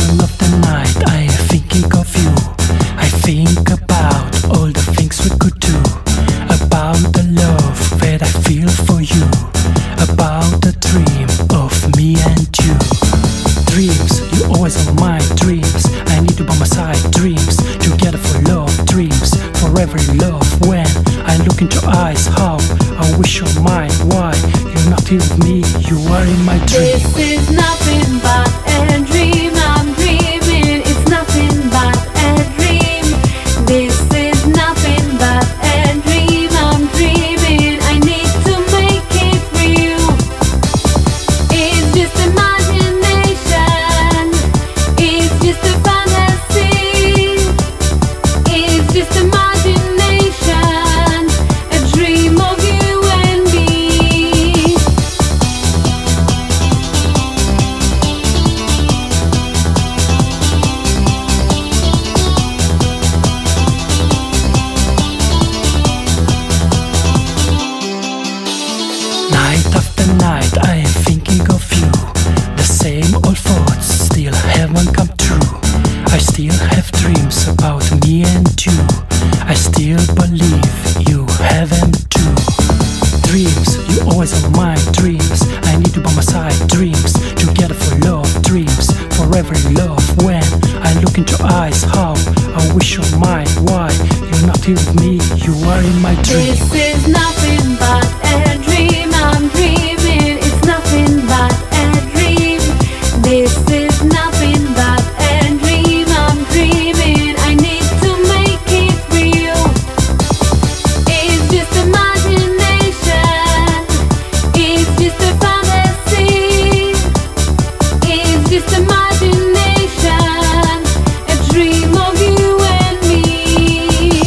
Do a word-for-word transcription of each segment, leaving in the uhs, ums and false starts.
middle of the night I am thinking of you. I think about all the things we could do, about the love that I feel for you, about the dream of me and you. Dreams, you always are my dreams. I need you by my side. Dreams, together for love. Dreams, forever in love. When I look into your eyes, how I wish you're mine. Why you're not here with me? You are in my dream. This is nothing but a dream. I'm dreaming. It's nothing but a dream. This is nothing but a dream. I'm dreaming. I need to make it real. It's just imagination. It's just a fantasy. It's just imagination. A dream of you and me. Night after night I am thinking of you. The same old thoughts still haven't come true. I still have dreams about me and you. I still believe you have them too. Dreams, you always are my dreams. I need you by my side. Dreams, together for love. Dreams, forever in love. When I look into your eyes, how I wish you're mine. Why you're not here with me? You are in my dream. This is nothing but a dream. I'm dreaming. It's nothing but a dream. This is nothing but a dream. I'm dreaming. I need to make it real. It's just imagination. It's just a fantasy. It's just imagination. A dream of you and me.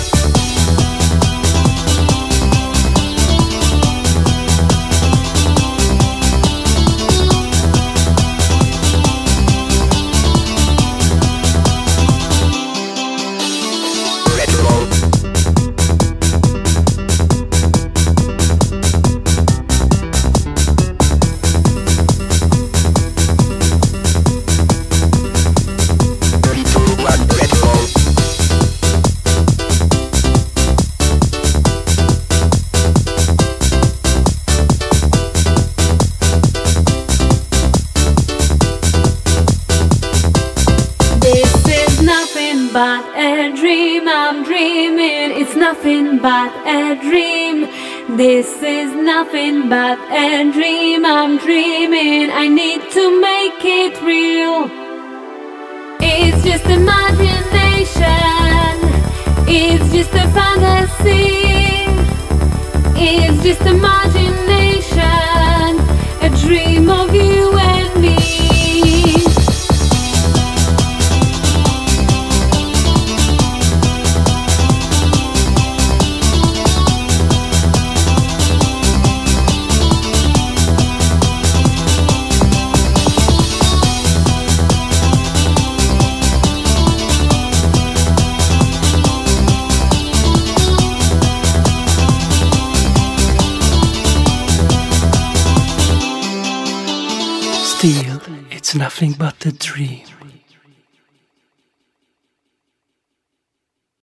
This is nothing but a dream. I'm dreaming. It's nothing but a dream. This is nothing but a dream. I'm dreaming. I need to make it real. It's just imagination. It's just a fantasy. It's just imagination. A dream of you and me. Still, it's nothing but a dream.